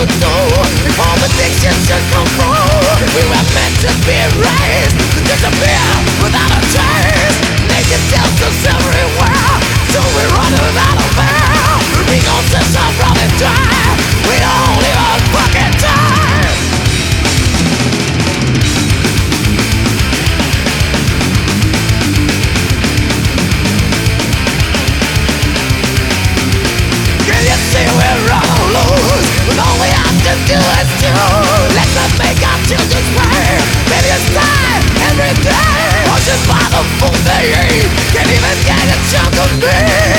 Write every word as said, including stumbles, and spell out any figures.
to do before the addiction should come through. We were meant to be raised to disappear without a trace. Naked tells us everywhere, so we run without a fear. Ego says I'm running dry. We don't even fucking time. Can you see we're on a lose? When all we have to do is choose. Let's not make our children's pay. Maybe it's time every day. Pushed by the food they eat. Can't even get a chunk of me.